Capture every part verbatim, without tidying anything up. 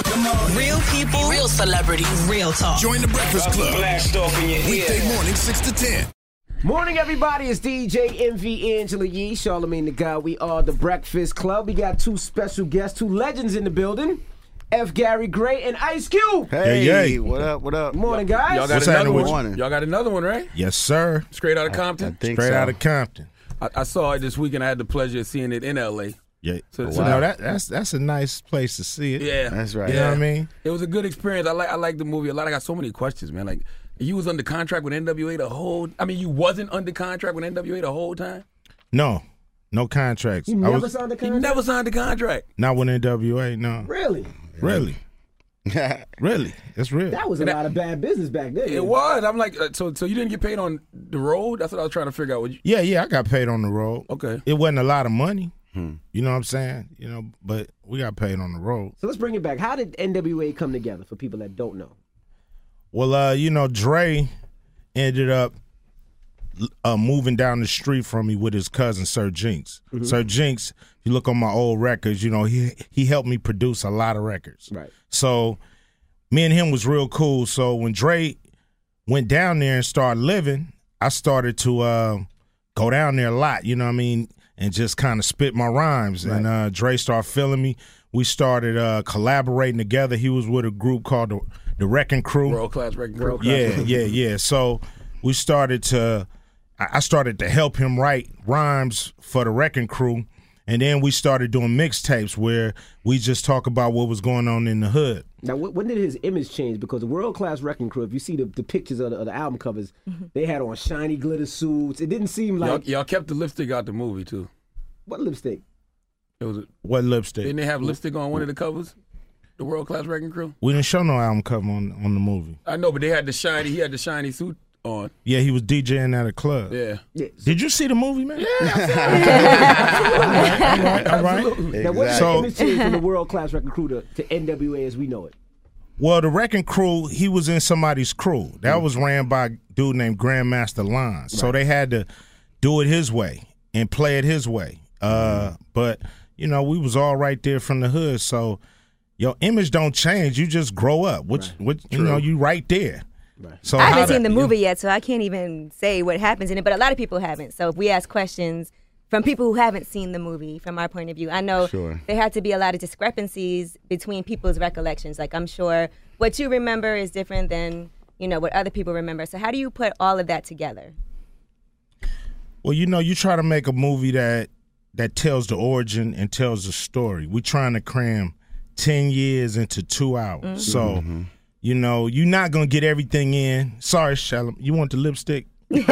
Come on. Real people, real celebrities, real talk. Join the Breakfast Club. Blast off in your ear. Weekday morning, six to ten. Morning, everybody. It's D J M V Angela Yee, Charlamagne the God. We are the Breakfast Club. We got two special guests, two legends in the building. F. Gary Gray and Ice Cube. Hey, Hey, hey. what up, what up? Morning, guys. Y'all got What's another happening with one. you? Y'all got another one, right? Yes, sir. Straight out of Compton. I think Straight so. out of Compton. I, I saw it this weekend. I had the pleasure of seeing it in L A. Yeah. So- So, so no, now- that, that's that's a nice place to see it. Yeah, That's right. You know what I mean? It was a good experience. I like I like the movie a lot. I got so many questions, man. Like, you was under contract with N W A the whole. I mean, you wasn't under contract with N W A the whole time. No, no contracts. You I never was signed the You contract? never signed the contract. not with N W A. No, Really? really, really, it's real. That was a lot of bad business back then. It was. I'm like, uh, so so you didn't get paid on the road? That's what I was trying to figure out. Would you, Yeah, yeah. I got paid on the road. okay. It wasn't a lot of money. You know what I'm saying? You know, but we got paid on the road. So let's bring it back. How did N W A come together for people that don't know? Well, uh, you know, Dre ended up uh, moving down the street from me with his cousin Sir Jinx. Mm-hmm. Sir Jinx, if you look on my old records, you know, he he helped me produce a lot of records. Right. So me and him was real cool. So when Dre went down there and started living, I started to uh, go down there a lot, you know what I mean, and just kind of spit my rhymes. Right. And uh, Dre started feeling me. We started uh, collaborating together. He was with a group called the, the Wrecking Crew. World class record. World Yeah, yeah, yeah. So we started to, I I started to help him write rhymes for the Wrecking Crew, and then we started doing mixtapes where we just talk about what was going on in the hood. Now, wh- when did his image change? Because the World Class Wrecking Crew, if you see the, the pictures of the, of the album covers, they had on shiny glitter suits. It didn't seem Y'all, like y'all kept the lipstick out the movie too. what lipstick? It was. A, What lipstick? didn't they have lipstick on one of the covers? The World Class Wrecking Crew. We didn't show no album cover on on the movie. I know, but they had the shiny. He had the shiny suit on. Yeah, he was DJing at a club. Yeah. Yeah. Did you see the movie, man? Yeah. All right, all right. Now, what did So- the image change from the World Class Wrecking Crew to, to N W A as we know it? Well, the Wrecking Crew, he was in somebody's crew. That was ran by a dude named Grandmaster Lon. So they had to do it his way and play it his way. Uh, but, you know, we was all right there from the hood. So your image don't change. You just grow up. Which, which you know, you right there. So I how haven't to- seen the you- movie yet, so I can't even say what happens in it. But a lot of people haven't. So if we ask questions from people who haven't seen the movie, from our point of view, I know Sure. there had to be a lot of discrepancies between people's recollections. Like I'm sure what you remember is different than you know what other people remember. So how do you put all of that together? Well, you know, you try to make a movie that that tells the origin and tells the story. We're trying to cram ten years into two hours. So, you know, you're not going to get everything in. Sorry, Shalom. You want the lipstick?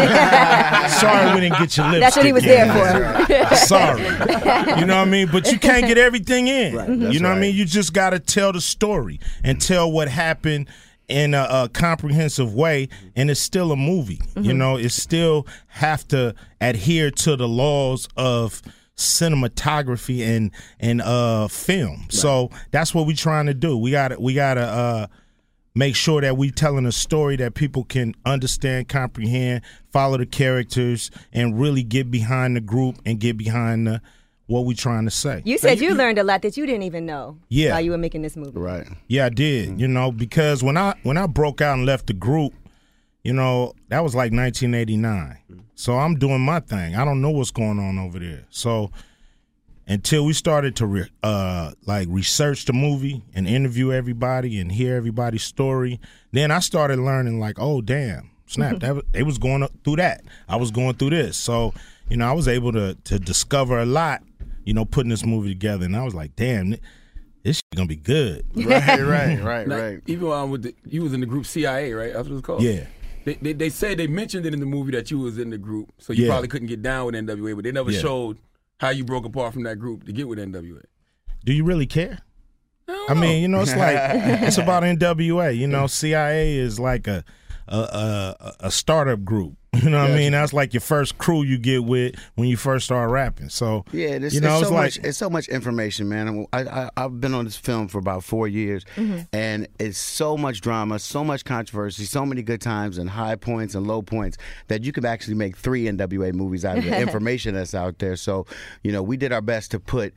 Sorry we didn't get your lipstick. That's what he was in. there for. Sorry. You know what I mean? But you can't get everything in. Right, You that's know what I right. mean? You just got to tell the story and tell what happened in a, a comprehensive way, and it's still a movie. You know, it still have to adhere to the laws of cinematography and and uh film. So that's what we're trying to do. We got to we got to uh make sure that we telling a story that people can understand, comprehend, follow the characters, and really get behind the group and get behind the what we trying to say. You said you learned a lot that you didn't even know Yeah. while you were making this movie. Right. Yeah, I did. You know, because when I when I broke out and left the group, you know, that was like nineteen eighty-nine. So I'm doing my thing. I don't know what's going on over there. So until we started to re, uh, like research the movie and interview everybody and hear everybody's story, then I started learning like, oh damn, snap, that was, they was going up through that. I was going through this. So you know, I was able to to discover a lot. You know, putting this movie together, and I was like, damn, this shit gonna be good. Right, right, right, Now, right. Even while I'm with the, you was in the group C I A, right? That's what it's called. Yeah. They, they they said they mentioned it in the movie that you was in the group, so you Yeah. probably couldn't get down with N W A, but they never Yeah. showed how you broke apart from that group to get with N W A. Do you really care? I, don't I know. mean, you know, it's like it's about N W A. You know, C I A is like a a a, a startup group. You know what I mean? That's like your first crew you get with when you first start rapping. So Yeah, it's, you know, it's it's so like much. It's so much information, man. I, I I've been on this film for about four years, and it's so much drama, so much controversy, so many good times and high points and low points that you could actually make three N W A movies out of the information that's out there. So, you know, we did our best to put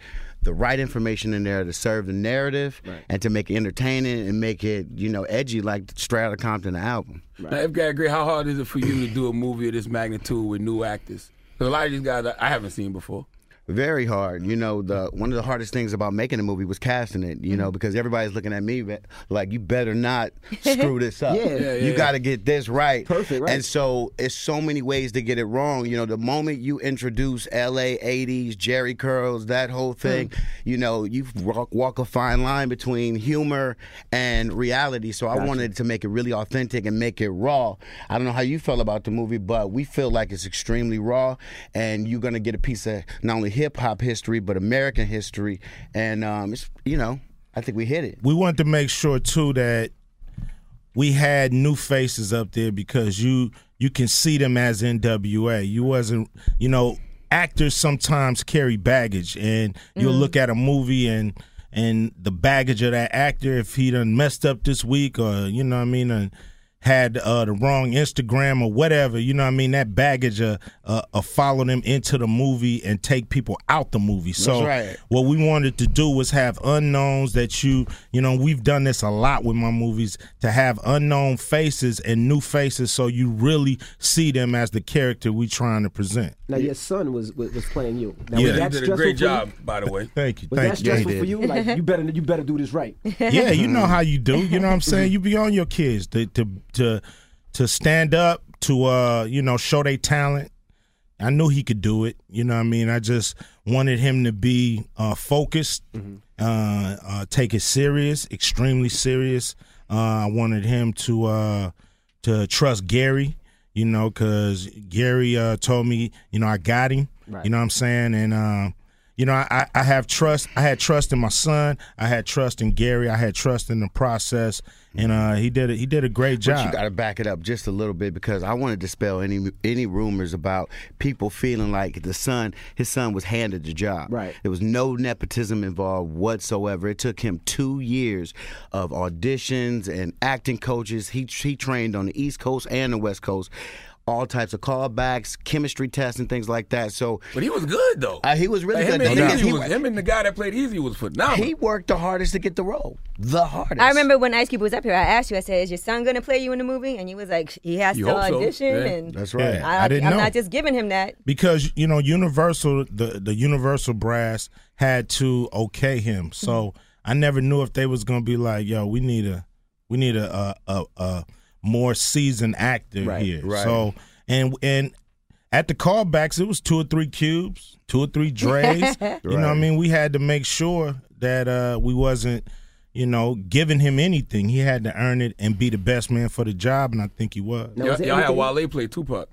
the right information in there to serve the narrative Right. and to make it entertaining and make it, you know, edgy like Straight Outta Compton, the album. Now, if Gary Gray, how hard is it for you to do a movie of this magnitude with new actors? Because a lot of these guys I I haven't seen before. Very hard. You know, the one of the hardest things about making a movie was casting it, you know, because everybody's looking at me but, like, you better not screw this up. Yeah. Yeah, you yeah. got to get this right. Perfect, right. And so it's so many ways to get it wrong. You know, the moment you introduce L A eighties, Jerry curls, that whole thing, Mm. you know, you walk, walk a fine line between humor and reality. So I Gotcha. wanted to make it really authentic and make it raw. I don't know how you felt about the movie, but we feel like it's extremely raw, and you're going to get a piece of not only hip-hop history, but American history, and um, it's, you know, I think we hit it. We wanted to make sure too that we had new faces up there because you you can see them as N W A. You wasn't, you know, actors sometimes carry baggage, and you'll look at a movie and and the baggage of that actor, if he done messed up this week, or you know what I mean, and had uh, the wrong Instagram or whatever, you know what I mean, that baggage uh, uh, uh, follow them into the movie and take people out the movie. So right. what we wanted to do was have unknowns that you, you know, we've done this a lot with my movies, to have unknown faces and new faces so you really see them as the character we trying to present. Now your son was was, was playing you. Now, Yeah. was He that did a stressful great for you? job, by the way. Thank you. Was Thank that you. stressful Yeah, he for you? Like, you better you better do this right. Yeah, you know how you do. You know what I'm saying? You be on your kids to to to, to stand up, to uh, you know, show their talent. I knew he could do it. You know what I mean? I just wanted him to be uh, focused, Mm-hmm. uh, uh, take it serious, extremely serious. Uh, I wanted him to uh, to trust Gary, you know, because Gary uh, told me, you know, I got him. Right. You know what I'm saying? And uh, you know, I, I have trust. I had trust in my son. I had trust in Gary. I had trust in the process, and uh, he did it. He did a great But job. you got to back it up just a little bit, because I want to dispel any any rumors about people feeling like the son, his son was handed the job. Right. There was no nepotism involved whatsoever. It took him two years of auditions and acting coaches. He he trained on the East Coast and the West Coast. All types of callbacks, chemistry tests, and things like that. So But he was good, though. uh, he was really Like, him, good. and He- Easy he- was, him and the guy that played Easy was phenomenal. he worked the hardest to get the role. The hardest. I remember when Ice Cube was up here, I asked you, I said, is your son going to play you in the movie? And you was like, he has You to hope so. audition. Yeah. And That's right. Yeah. I, I didn't I'm know. not just giving him that. Because you know Universal, the the Universal brass had to okay him, so I never knew if they was gonna be like, yo, we need a we need a a, a, a more seasoned actor Right, here. right. So and and at the callbacks, it was two or three cubes, two or three Dre's. You know what I mean? We had to make sure that uh, we wasn't, you know, giving him anything. He had to earn it and be the best man for the job, and I think he was. Now, Y'all, was there y'all had anything- Wale play Tupac.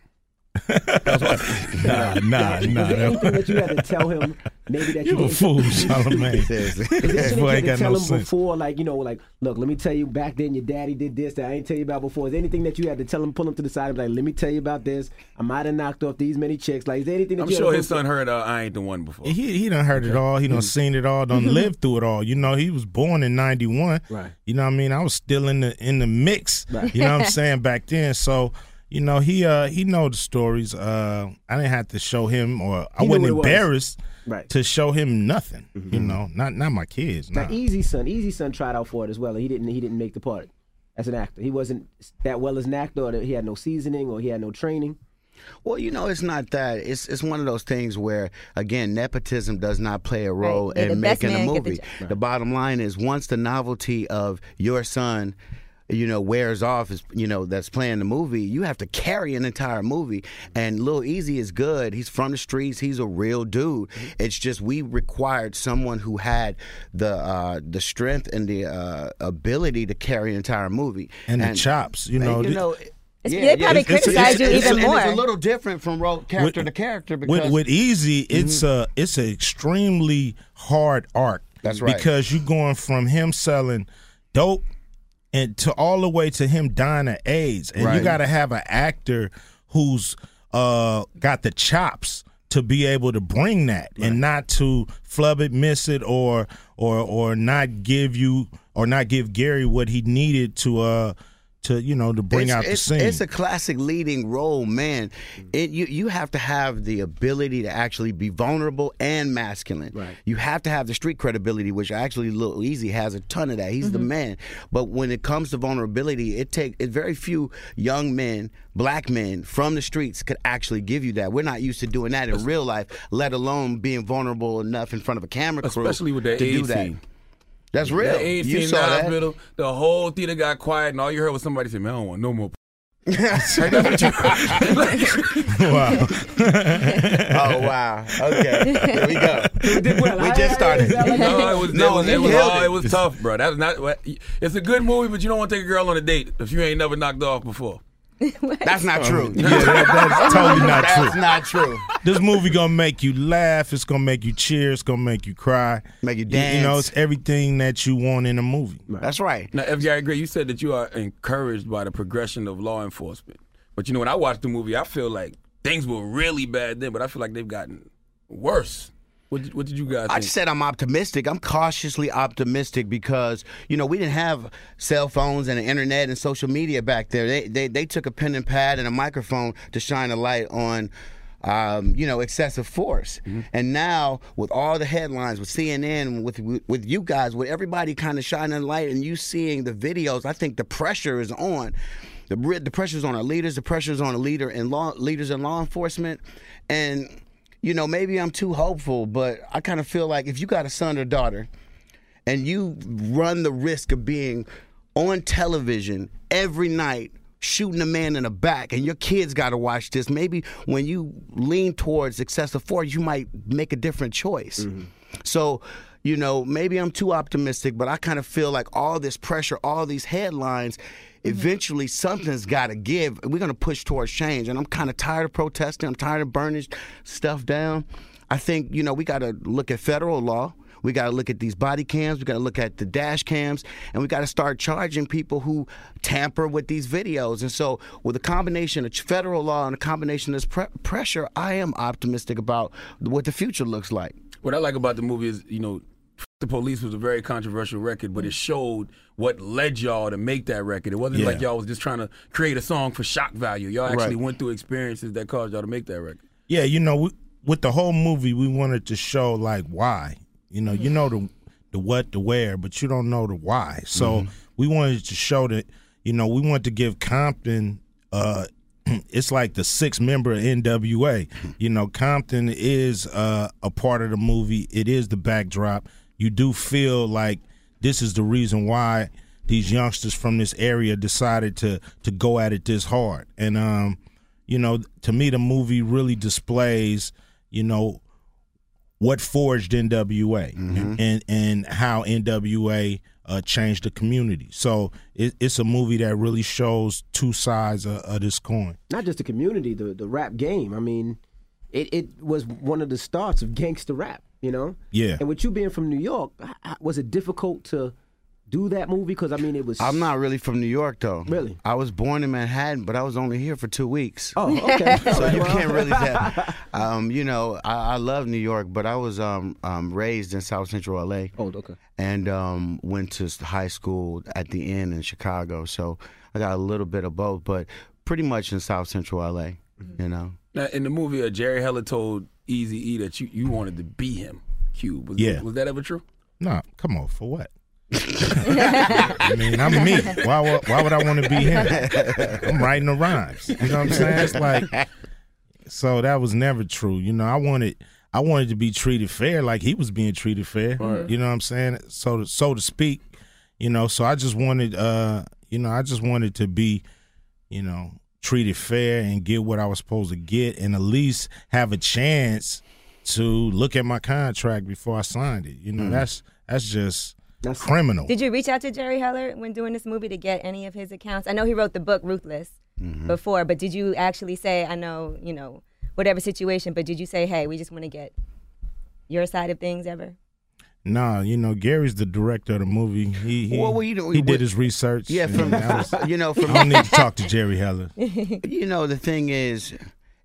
Nah, nah, Was nah. there anything that you had to tell him? Maybe that you, You a didn't- fool, Charlamagne. Seriously. Is there Boy, anything you ain't had to got tell no him sense. before, like, you know, like, look, let me tell you, back then your daddy did this that I ain't tell you about before. Is there anything that you had to tell him, pull him to the side and be like, let me tell you about this? I might have knocked off these many chicks. Like, is there anything that I'm you sure had to his pull- son heard uh, I Ain't the One before. He he done heard it all. He done seen it all. Done lived through it all. You know, he was born in ninety-one. Right. You know what I mean? I was still in the in the mix. Right. You know what I'm saying back then. So you know he uh he know the stories. Uh, I didn't have to show him, or I He knew wasn't what it was. embarrassed Right. to show him nothing. You know, not not my kids. Now, Nah. Easy Son, Easy Son tried out for it as well, and he didn't. He didn't make the part as an actor. He wasn't that well as an actor, or that he had no seasoning, or he had no training. Well, you know, it's not that. It's it's one of those things where, again, nepotism does not play a role Right. May the in best making a man get the movie. job. The bottom line is, once the novelty of your son, you know, wears off, is you know, that's playing the movie, you have to carry an entire movie. And Lil Easy is good. He's from the streets. He's a real dude. It's just we required someone who had the uh, the strength and the uh, ability to carry an entire movie And the chops, you and, know, you the- know. It's- yeah, they probably yeah, it's- criticize it's- you it's- even and more. It's a little different from role, character With- to character because with with Easy, it's a it's an extremely hard arc. That's right. Because you're going from him selling dope and to all the way to him dying of AIDS, and you Right. got to have an actor who's uh, got the chops to be able to bring that and not to flub it, miss it, or or or not give you or not give Gary what he needed to uh to you know to bring it's, out the it's, scene. It's a classic leading role, man. It you you have to have the ability to actually be vulnerable and masculine. Right. You have to have the street credibility, which actually Lil Easy has a ton of that. He's mm-hmm. the man. But when it comes to vulnerability, it take it very few young men, black men from the streets could actually give you that. We're not used to doing that in real life, let alone being vulnerable enough in front of a camera crew, especially with that to A do that. team. That's real. That A you team saw in the that. hospital, the whole theater got quiet, and all you heard was somebody say, "Man, I don't want no more." Wow. Oh wow. Okay. Here we go. We did well. We I- just I- started. I- I- No, it was, No, it was, he it was, killed all, it. it was tough, bro. That's not. It's a good movie, but you don't want to take a girl on a date if you ain't never knocked off before. That's not true. Yeah, that, that's totally not That's true. not true. This movie gonna make you laugh. It's gonna make you cheer. It's gonna make you cry. Make you You- You know, dance. it's everything that you want in a movie. That's right. Now, F. Gary Gray, you said that you are encouraged by the progression of law enforcement. But you know, when I watched the movie, I feel like things were really bad then, but I feel like they've gotten worse. What did, what did you guys think? I just said I'm optimistic. I'm cautiously optimistic because, you know, we didn't have cell phones and the internet and social media back there. They they, they took a pen and pad and a microphone to shine a light on, um, you know, excessive force. Mm-hmm. And now with all the headlines, with C N N, with with, with you guys, with everybody kind of shining a light and you seeing the videos, I think the pressure is on. The, the pressure is on our leaders. The pressure is on the leader and law leaders in law enforcement. And you know, maybe I'm too hopeful, but I kind of feel like if you got a son or daughter and you run the risk of being on television every night shooting a man in the back and your kids got to watch this, maybe when you lean towards excessive force, you might make a different choice. Mm-hmm. So, you know, maybe I'm too optimistic, but I kind of feel like all this pressure, all these headlines, eventually something's got to give. We're going to push towards change. And I'm kind of tired of protesting. I'm tired of burning stuff down. I think, you know, we got to look at federal law. We got to look at these body cams. We got to look at the dash cams. And we got to start charging people who tamper with these videos. And so with a combination of federal law and a combination of this pre- pressure, I am optimistic about what the future looks like. What I like about the movie is, you know, The Police was a very controversial record, but it showed what led y'all to make that record. It wasn't Yeah. like y'all was just trying to create a song for shock value. Y'all actually Right. went through experiences that caused y'all to make that record. Yeah, you know, we, with the whole movie, we wanted to show like why. You know, you know the the what, the where, but you don't know the why. So mm-hmm. we wanted to show that. You know, we wanted to give Compton. Uh, it's like the sixth member of N W A. You know, Compton is uh, a part of the movie. It is the backdrop. You do feel like this is the reason why these youngsters from this area decided to to go at it this hard. And, um, you know, to me, the movie really displays, you know, what forged N W A mm-hmm. and, and how N W A uh, changed the community. So it, it's a movie that really shows two sides of, of this coin. Not just the community, the, the rap game. I mean, it, it was one of the starts of gangster rap. You know? Yeah. And with you being from New York, was it difficult to do that movie? Because, I mean, it was... I'm not really from New York, though. Really? I was born in Manhattan, but I was only here for two weeks. Oh, okay. So you can't really tell. Um, you know, I, I love New York, but I was um, um, raised in South Central L A. Oh, okay. And um, went to high school at the Inn in Chicago. So I got a little bit of both, but pretty much in South Central L A, mm-hmm. you know? Now, in the movie, uh, Jerry Heller told Eazy-E that you, you wanted to be him, Cube. Was, yeah. was that ever true? No, come on, for what? I mean, I'm me. Why, why, why would I want to be him? I'm writing the rhymes. You know what I'm saying? It's like, so that was never true. You know, I wanted, I wanted to be treated fair, like he was being treated fair. Right. You know what I'm saying? So, to, so to speak. You know, so I just wanted, uh, you know, I just wanted to be, you know, treated fair and get what I was supposed to get, and at least have a chance to look at my contract before I signed it. You know, mm. that's that's just. That's criminal. Did you reach out to Jerry Heller when doing this movie to get any of his accounts? I know he wrote the book Ruthless mm-hmm. before, but did you actually say, I know, you know, whatever situation, but did you say, hey, we just want to get your side of things ever? Nah, you know, Gary's the director of the movie. He he, well, well, you know, he what, did his research. Yeah, from, was, you know, from I don't need to talk to Jerry Heller. You know, the thing is,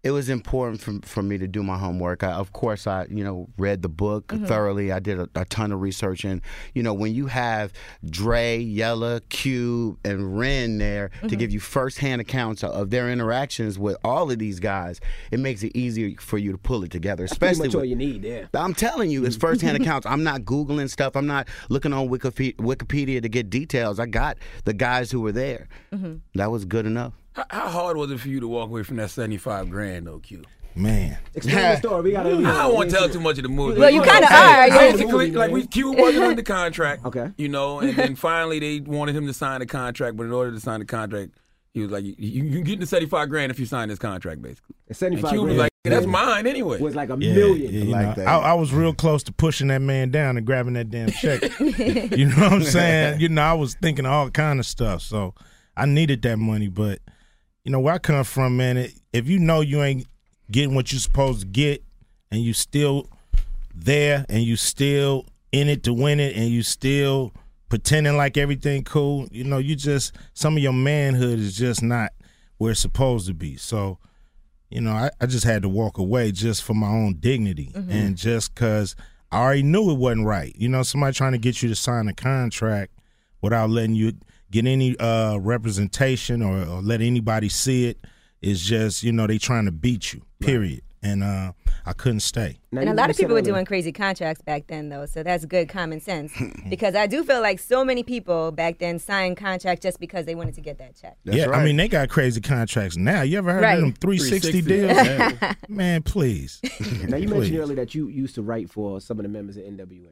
it was important for, for me to do my homework. I, of course, I you know read the book mm-hmm. thoroughly. I did a, a ton of research, and you know when you have Dre, Yella, Cube, and Ren there mm-hmm. to give you firsthand accounts of their interactions with all of these guys, it makes it easier for you to pull it together. That's especially pretty much with, all you need. Yeah, I'm telling you, it's firsthand accounts. I'm not Googling stuff. I'm not looking on Wikipedia, Wikipedia to get details. I got the guys who were there. Mm-hmm. That was good enough. How, how hard was it for you to walk away from that seventy-five grand, though, Q? Man. Explain the story. We gotta, we I don't want to tell too much of the movie. Well, you kind of are. Basically, like, we, Q wasn't under contract. Okay. You know, and then finally they wanted him to sign the contract, but in order to sign the contract, he was like, you, you can get the seventy-five grand if you sign this contract, basically. And seventy-five and Q was grand like, that's mine anyway. was like a Yeah, million. yeah, you like know, that. I, I was real close to pushing that man down and grabbing that damn check. You know what I'm saying? You know, I was thinking all kind of stuff. So I needed that money. But, you know, where I come from, man, it, if you know you ain't getting what you're supposed to get and you still there and you still in it to win it and you still pretending like everything cool, you know, you just, some of your manhood is just not where it's supposed to be. So, you know, I, I just had to walk away just for my own dignity mm-hmm. and just because I already knew it wasn't right. You know, somebody trying to get you to sign a contract without letting you get any uh, representation or, or let anybody see it is just, you know, they trying to beat you, period. Right. And uh, I couldn't stay. Now, and a lot of people were doing crazy contracts back then, though, so that's good common sense. Because I do feel like so many people back then signed contracts just because they wanted to get that check. That's yeah, right. I mean, they got crazy contracts now. You ever heard right. of them three sixty, three sixty deals? Yeah. Man, please. Now, you Please. mentioned earlier that you used to write for some of the members of N W A.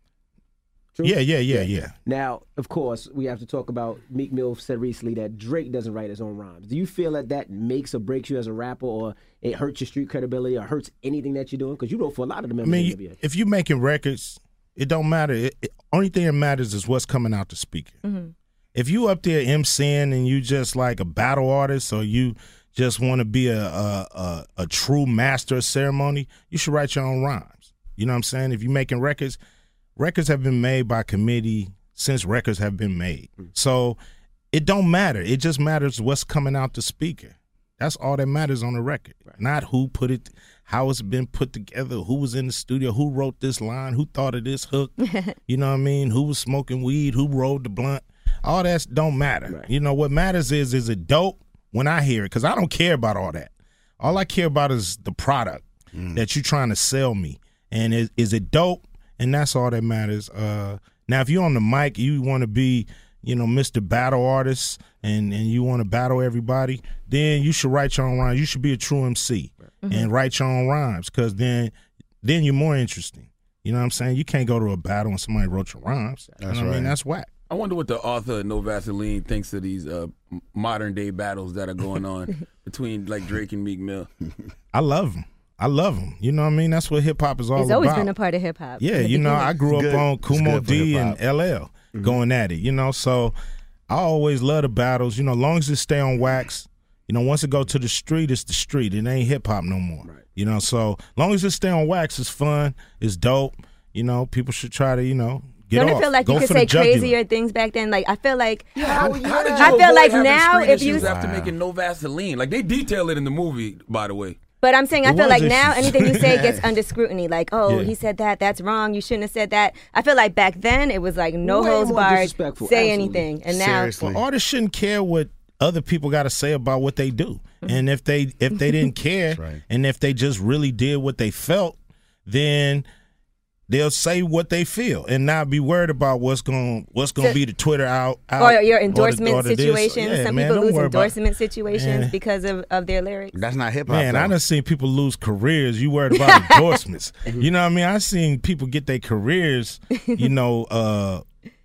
True? Yeah, yeah, yeah, yeah. Now, of course, we have to talk about Meek Mill said recently that Drake doesn't write his own rhymes. Do you feel that that makes or breaks you as a rapper, or it hurts your street credibility, or hurts anything that you're doing? Because you wrote for a lot of the I members mean, of N W A. if you're making records, it don't matter. It, it, only thing that matters is what's coming out the speaker. Mm-hmm. If you up there MCing and you just like a battle artist, or you just want to be a, a, a, a true master of ceremony, you should write your own rhymes. You know what I'm saying? If you're making records, records have been made by committee since records have been made. So it don't matter. It just matters what's coming out the speaker. That's all that matters on the record. Right. Not who put it, how it's been put together, who was in the studio, who wrote this line, who thought of this hook. You know what I mean? Who was smoking weed, who rolled the blunt. All that don't matter. Right. You know, what matters is, is it dope when I hear it? Because I don't care about all that. All I care about is the product mm. that you're trying to sell me. And is, is it dope? And that's all that matters. Uh, now, if you're on the mic, you want to be, you know, Mister Battle Artist, and, and you want to battle everybody, then you should write your own rhymes. You should be a true M C mm-hmm. and write your own rhymes, because then then you're more interesting. You know what I'm saying? You can't go to a battle and somebody wrote your rhymes. That's you know what right. I mean? That's whack. I wonder what the author of No Vaseline thinks of these uh, modern day battles that are going on between like Drake and Meek Mill. I love them. I love them. You know what I mean? That's what hip hop is all about. It's always been a part of hip hop. Yeah, you know, I grew up good. on Kumo It's good for D and hip-hop. L L mm-hmm. going at it, you know, so I always love the battles. You know, as long as it stay on wax, you know, once it go to the street, it's the street. It ain't hip hop no more. Right. You know, so as long as it stay on wax, it's fun, it's dope. You know, people should try to, you know, get Don't off. it feel like Go you could for the say jugular. crazier things back then? Like, I feel like, How, how did you I feel avoid like having now street if you- issues after Wow. making No Vaseline? Like, they detail it in the movie, by the way. but I'm saying I It feel was like now issues. anything you say gets under scrutiny. Like, oh, Yeah. he said that, that's wrong, you shouldn't have said that. I feel like back then it was like no Way holds more barred, say disrespectful, absolutely. anything. And now, Seriously. Well, artists shouldn't care what other people got to say about what they do. And if they if they didn't care, right. and if they just really did what they felt, then they'll say what they feel and not be worried about what's going what's going to So- be the Twitter out, out or your the- endorsement or the this. situations. Yeah, Some man, people don't lose worry about- endorsement situations Man. because of, of their lyrics. That's not hip hop. Man, I though. done seen people lose careers. You worried about endorsements. You know what I mean? I seen people get their careers, you know, uh,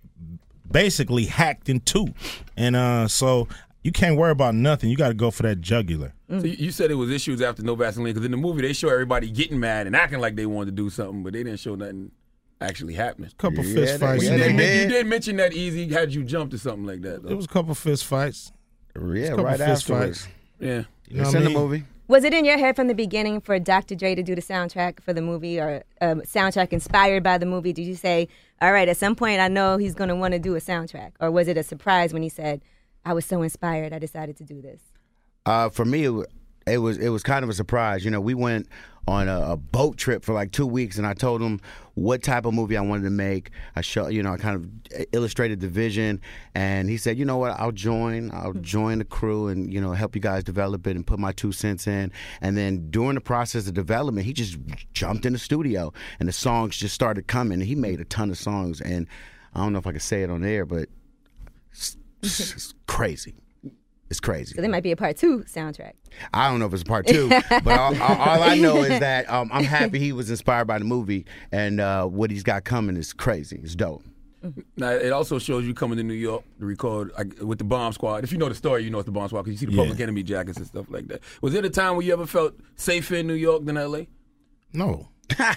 basically hacked in two. And uh, so you can't worry about nothing. You got to go for that jugular. So you, you said it was issues after No Vaseline, because in the movie they show everybody getting mad and acting like they wanted to do something, but they didn't show nothing actually happening. Couple Yeah, fist they- fights. yeah, you, they did, did. you did mention that Easy had you jump to something like that, though. It was a couple fist fights. Yeah, couple right fist afterwards. fights. Yeah. You know It's what in I the mean? movie. Was it in your head from the beginning for Doctor Dre to do the soundtrack for the movie, or a soundtrack inspired by the movie? Did you say, all right, at some point I know he's going to want to do a soundtrack? Or was it a surprise when he said, I was so inspired I decided to do this? Uh, for me, it wa- it was it was kind of a surprise. You know, we went on a, a boat trip for like two weeks, and I told him what type of movie I wanted to make. I show, you know, I kind of illustrated the vision, and he said, you know what, I'll join. I'll join the crew and, you know, help you guys develop it and put my two cents in. And then during the process of development, he just jumped in the studio, and the songs just started coming. He made a ton of songs, and I don't know if I can say it on air, but it's, it's crazy. It's crazy. So there might be a part two soundtrack. I don't know if it's part two, but all, all, all I know is that um, I'm happy he was inspired by the movie, and uh, what he's got coming is crazy. It's dope. Now, it also shows you coming to New York to record like, with the Bomb Squad. If you know the story, you know it's the Bomb Squad because you see the Yeah. Public Enemy jackets and stuff like that. Was there a time where you ever felt safer in New York than L A? No.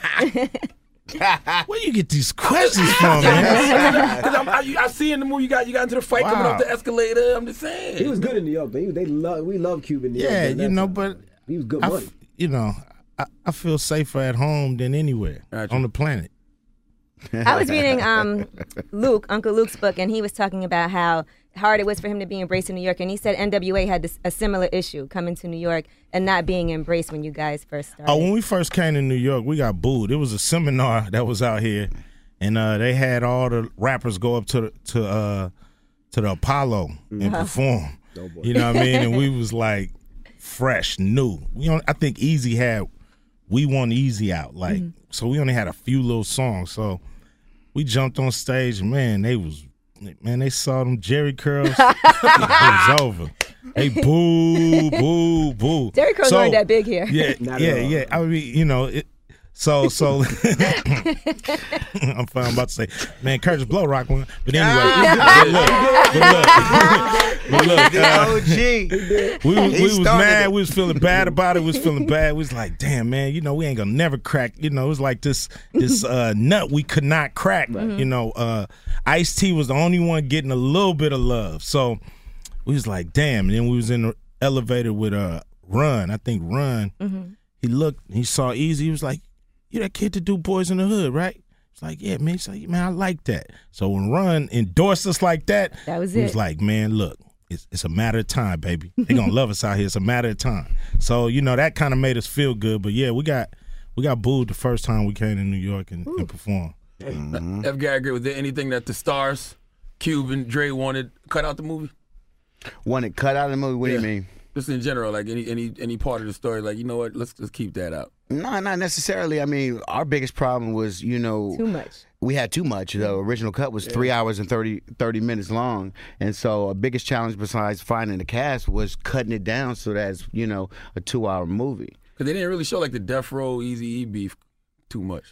Where you get these questions from, man? Because I, I see in the movie you got you got into the fight coming Wow. up the escalator. I'm just saying. He was good in New York, but he, they love we love Cuban New York. Yeah, man. you That's- know, but he was good I money. f- you know, I, I feel safer at home than anywhere Gotcha. on the planet. I was reading um, Luke, Uncle Luke's book, and he was talking about how hard it was for him to be embraced in New York. And he said N W A had this, a similar issue coming to New York and not being embraced when you guys first started. Oh, when we first came to New York, we got booed. It was a seminar that was out here, and uh, they had all the rappers go up to the, to uh, to the Apollo and perform. You know what I mean? And we was like fresh, new. We don't, I think Easy had We Want Easy out, like so. We only had a few little songs, so we jumped on stage. And man, they was man, they saw them Jerry curls. It was over. They boo, boo, boo. Jerry curls So- weren't that big here. Yeah, Not yeah, at all. yeah. I mean, you know, it, so so. I'm fine. I'm about to say, man, Curtis Blow rock one, but anyway. but look, but look, but look, uh, O G. we, was- He we was started mad. it. We was feeling bad about it. We was feeling bad. We was like, damn, man, you know, we ain't gonna never crack. You know, it was like this this uh, nut we could not crack. You know, uh, Ice-T was the only one getting a little bit of love. So we was like, damn. And then we was in the elevator with uh, Run. I think Run. He looked. He saw Easy. He was like, "You that kid to do Boys in the Hood, right?" It's like, yeah, man. He's like, man, I like that. So when Run endorsed us like that, That was we it. was like, man, look, it's, it's a matter of time, baby. They gonna love us out here. It's a matter of time. So you know that kind of made us feel good. But yeah, we got we got booed the first time we came to New York and, and performed. F. Gary Gray, was there anything that the stars, Cube and Dre, wanted cut out the movie? Want it cut out of the movie? What do Yeah. you mean? Just in general, like any any any part of the story, like you know what, let's let's keep that out. No, not necessarily. I mean, our biggest problem was, you know, Too much. we had too much. The original cut was three hours and thirty, thirty minutes long. And so our biggest challenge besides finding the cast was cutting it down so that's, you know, a two-hour movie. Because they didn't really show like the Death Row, Eazy-E beef too much.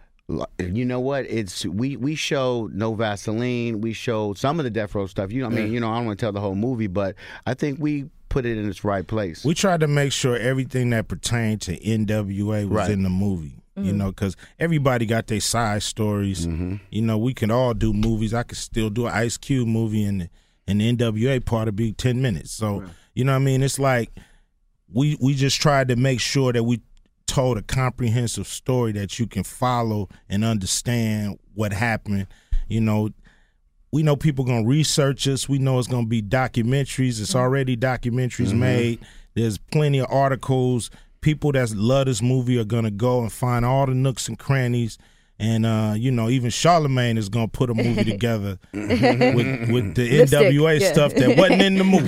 You know what? It's we we showed No Vaseline. We showed some of the Death Row stuff. You know, I mean, you know, I don't want to tell the whole movie, but I think we put it in its right place. We tried to make sure everything that pertained to N W A was Right. in the movie. You know, because everybody got their side stories. Mm-hmm. You know, we can all do movies. I could still do an Ice Cube movie, and the, and the N W A part would be ten minutes. So, you know what I mean? It's like we we just tried to make sure that we told a comprehensive story that you can follow and understand what happened. You know, we know people going to research us. We know it's going to be documentaries. It's already documentaries made. There's plenty of articles. People that love this movie are going to go and find all the nooks and crannies. And, uh, you know, even Charlemagne is going to put a movie together with, with the Lipstick, N W A yeah. stuff that wasn't in the movie.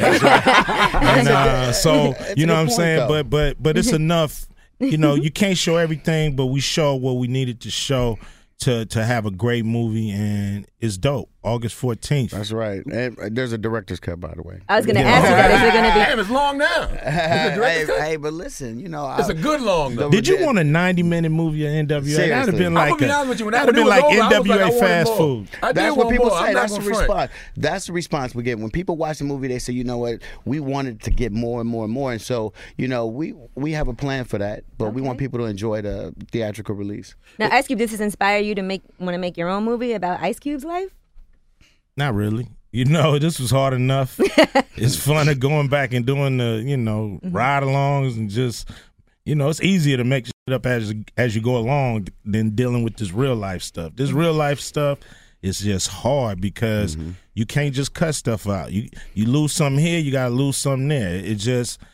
And uh, so, That's you a know good what I'm point, saying? though. But but but it's enough. You know, you can't show everything, but we show what we needed to show to to have a great movie, and it's dope. August fourteenth. That's right. And uh, there's a director's cut, by the way. I was going to ask you that. Is it going to be? Damn, it's long now. It's a hey, director's cut? hey, but listen, you know, It's I, a good long though. Did you want a ninety minute movie of N W A? That'd have Seriously. been I'm like gonna be a, honest with you. When that'd that have been when it like was over, I N was W A like, I wanted fast more. food. I did That's what want people more. say. I'm not That's the gonna front. response. That's the response we get when people watch the movie. They say, you know what, we wanted to get more and more and more, and so you know, we we have a plan for that, but we want people to enjoy the theatrical release. Now, Ice Cube, does this inspire you to make want to make your own movie about Ice Cube's life? Not really. You know, this was hard enough. It's fun of going back and doing the, you know, ride-alongs and just, you know, it's easier to make shit up as as you go along than dealing with this real life stuff. This real life stuff is just hard because you can't just cut stuff out. You you lose something here, you gotta lose something there. It just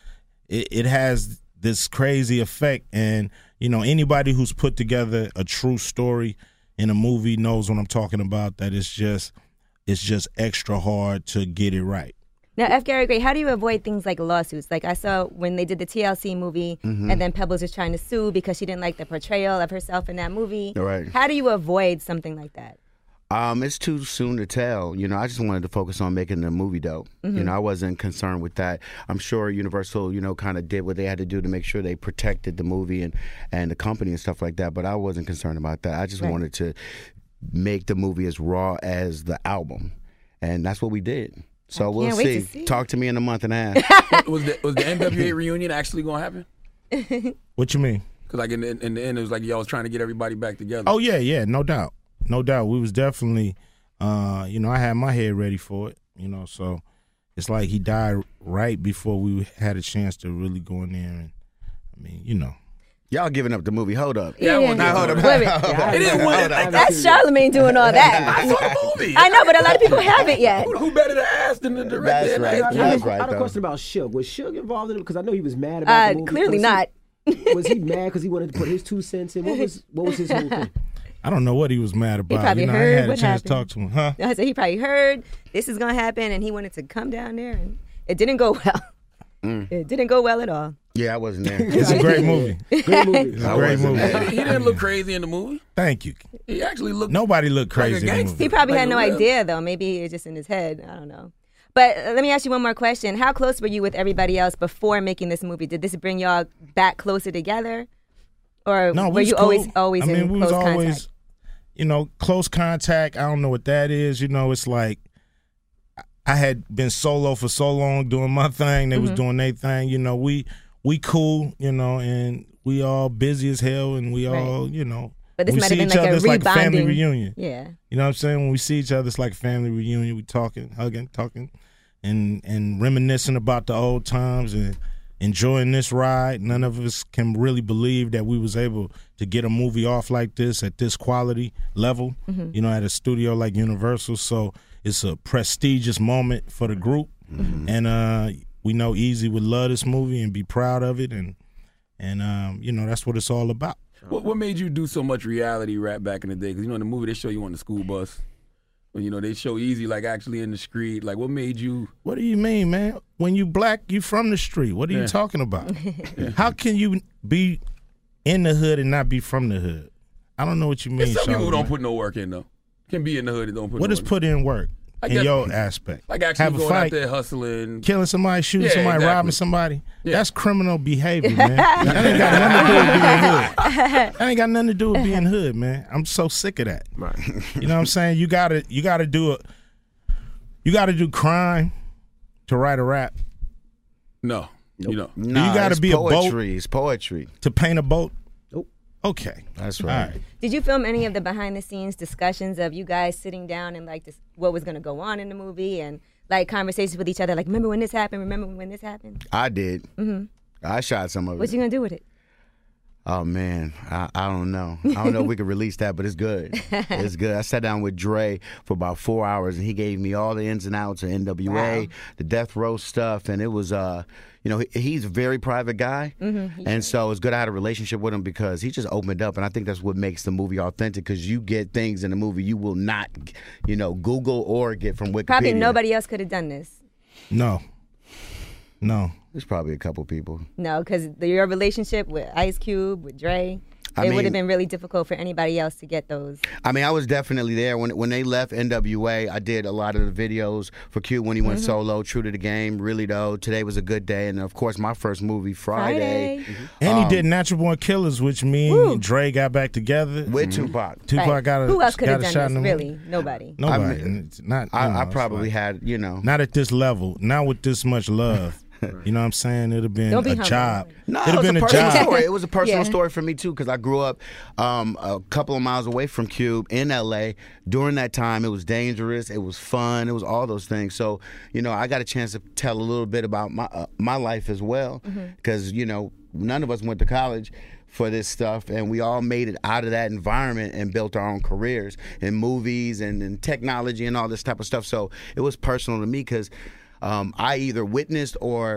it, it has this crazy effect. And, you know, anybody who's put together a true story in a movie knows what I'm talking about, that it's just it's just extra hard to get it right. Now, F. Gary Gray, how do you avoid things like lawsuits? Like I saw when they did the T L C movie, mm-hmm. and then Pebbles was trying to sue because she didn't like the portrayal of herself in that movie. Right. How do you avoid something like that? Um, it's too soon to tell. You know, I just wanted to focus on making the movie dope. Mm-hmm. You know, I wasn't concerned with that. I'm sure Universal, you know, kind of did what they had to do to make sure they protected the movie and, and the company and stuff like that. But I wasn't concerned about that. I just right. wanted to make the movie as raw as the album. And that's what we did. So we'll see. To see. Talk to me in a month and a half. was, the, was the N W A reunion actually going to happen? What you mean? Because like in the, in the end, it was like y'all was trying to get everybody back together. Oh, yeah, yeah, no doubt. No doubt. We was definitely, uh, you know, I had my head ready for it, you know, so it's like he died right before we had a chance to really go in there. And I mean, you know. Y'all giving up the movie. Hold up. Yeah, yeah, yeah. Hold up. Wait a minute. Yeah, it didn't win. Like, that's Charlamagne doing all that. I saw the movie. I know, but a lot of people haven't yet. Who, who better to ask than the director? That's right. I, I, That's I, right, I had a though. question about Suge. Was Suge involved in it? Because I know he was mad about Uh, the movie. clearly was not. He, was he mad because he wanted to put his two cents in? What was what was his whole thing? I don't know what he was mad about. probably you know, heard I ain't had a what chance happened. to talk to him. Huh? I said he probably heard this is going to happen, and he wanted to come down there, and it didn't go well. Mm. It didn't go well at all. Yeah, I wasn't there. It's a great movie. Great movie. It's a great movie. He didn't look crazy in the movie. Thank you. He actually looked. Nobody looked Like a crazy in the gangster. movie. He probably Like had a no real- idea, though. Maybe it's just in his head. I don't know. But uh, let me ask you one more question. How close were you with everybody else before making this movie? Did this bring y'all back closer together? Or No, we were was you cool. always always I mean, in we close was always, contact? you know, close contact. I don't know what that is. You know, it's like I had been solo for so long doing my thing. They mm-hmm. was doing their thing. You know, we we cool. You know, and we all busy as hell, and we all, right. you know. But this we might see have been each like other, a it's like a family rebonding. reunion. Yeah. You know what I'm saying? When we see each other, it's like a family reunion. We talking, hugging, talking, and and reminiscing about the old times and enjoying this ride. None of us can really believe that we was able to get a movie off like this at this quality level, mm-hmm. you know, at a studio like Universal. So it's a prestigious moment for the group. Mm-hmm. And uh, we know Easy would love this movie and be proud of it. And, and um, you know, that's what it's all about. What, what made you do so much reality rap back in the day? Because, you know, in the movie, they show you on the school bus. When, you know, they show Easy, like, actually in the street. Like, what made you... What do you mean, man? When you black, you from the street. What are Yeah. you talking about? yeah. How can you be in the hood and not be from the hood? I don't know what you mean, There's some people who don't Charlamagne. put no work in, though. Can be in the hood and don't put What no does work put in work I in guess- your aspect? Like, actually Have a going fight, out there hustling. killing somebody, shooting Yeah, somebody, exactly. robbing somebody. Yeah. That's criminal behavior, man. That ain't got nothing to do with being hood. That ain't got nothing to do with being hood, man. I'm so sick of that. Right. You know what I'm saying? You gotta, you gotta do a, you gotta do crime to write a rap. No. You know. Nah, you gotta it's be a boat? poetry. It's poetry. To paint a boat. Nope. Okay, That's all right. right. Did you film any of the behind the scenes discussions of you guys sitting down and like this, what was going to go on in the movie and like conversations with each other? Like, remember when this happened? Remember when this happened? I did. Mm-hmm. I shot some of What it. you going to do with it? Oh man, I, I don't know. I don't know if we could release that, but it's good. It's good. I sat down with Dre for about four hours, and he gave me all the ins and outs of N W A, Wow. the death row stuff, and it was, uh, you know, he, he's a very private guy, Mm-hmm. and so it's good I had a relationship with him because he just opened up, and I think that's what makes the movie authentic because you get things in the movie you will not, you know, Google or get from Wikipedia. Probably nobody else could have done this. No, no. There's probably a couple people. No, because your relationship with Ice Cube, with Dre, I it would mean- have been really difficult for anybody else to get those. I mean, I was definitely there when when they left N W A. I did a lot of the videos for Cube when he went Mm-hmm. solo. True to the game, really though. Today was a good day, and of course, my first movie, Friday, Friday. And he Um, did Natural Born Killers, which me Woo. and Dre got back together. with Tupac. Tupac Right. got a Who else could got have a shot done in this? the Really, movie. nobody. Nobody. I mean, And it's not. you I, know, I it's probably like- had, you know. Not at this level. Not with this much love. You know what I'm saying? It'd have been Don't be a humble. job. No, It'd it have was been a a personal job. story. It was a personal Yeah. story for me too, because I grew up um, a couple of miles away from Cube in L A. During that time, it was dangerous. It was fun. It was all those things. So, you know, I got a chance to tell a little bit about my uh, my life as well, because you know, none of us went to college for this stuff, and we all made it out of that environment and built our own careers in movies and in technology and all this type of stuff. So it was personal to me because um, I either witnessed or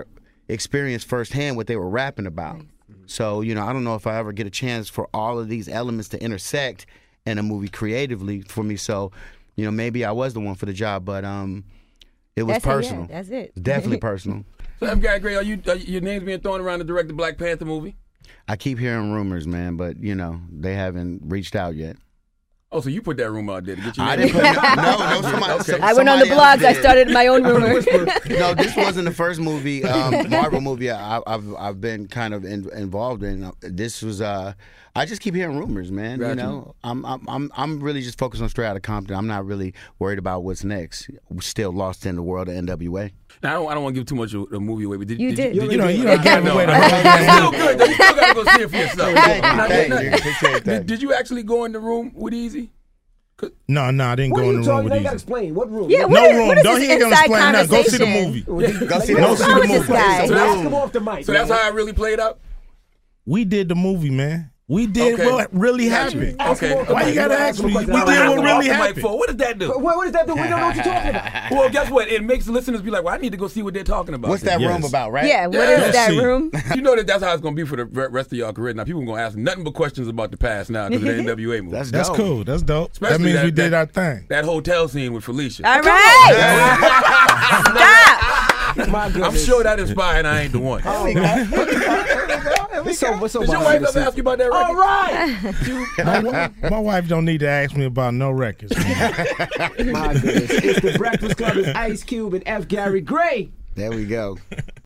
experienced firsthand what they were rapping about. So, you know, I don't know if I ever get a chance for all of these elements to intersect in a movie creatively for me. So, you know, maybe I was the one for the job, but um, it was That's it, personal. yeah, that's it. Definitely personal. So, F. Gary Gray, are you, are you, your name's being thrown around to direct the Black Panther movie? I keep hearing rumors, man, but, you know, they haven't reached out yet. Oh, so you put that rumor out there to get your I name? didn't put no, no, somebody, Okay. some- I went on the somebody else blogs. I did. started my own rumor. No, this wasn't the first movie, um, Marvel movie I, I've I've been kind of in, involved in. This was, uh, I just keep hearing rumors, man. Gotcha. You know, I'm I'm I'm I'm really just focused on Straight Outta Compton. I'm not really worried about what's next. We're still lost in the world of N W A. Now, I don't, I don't want to give too much of the movie away, but did You did. You, You know, you I don't give know. away the It's still whole good, though. You still got to go see it for yourself. Thank you, Now, thank now, you. Appreciate that. Did, did you actually go in the room with Easy? No, no, I didn't What go are in you the room talking? with Now you gotta Easy. explain. What room? Yeah, No what is- room. what is Don't this he ain't gonna inside explain nothing. Go see the conversation? movie. Go see Like, the what's Go see wrong the with movie. this guy? So Ask that's- him off the mic. So that's man. how it really played out? We did the movie, man. We did Okay. what really Got you. happened. Ask him Okay. off the Why mic. you gotta gotta ask him a me? question. We All did right. what really Off the mic happened. for. What does that do? What, what does that do? We don't know what you're talking about. Well, guess what? It makes the listeners be like, well, I need to go see what they're talking about. What's that Yes. room about, right? Yeah, what Yeah. is that See. room? You know that that's how it's going to be for the re- rest of y'all career. Now, people are going to ask nothing but questions about the past now because of the N W A movie. That's That's dope. cool. That's dope. Especially that means that- we did that- our thing. That hotel scene with Felicia. All right. Stop. My goodness. I'm sure that inspired I ain't the one. What's so, what's so Did your behind wife the ever scenes? ask you about that record? All right. My, my wife don't need to ask me about no records. Man. My goodness. It's the Breakfast Club with Ice Cube and F. Gary Gray. There we go.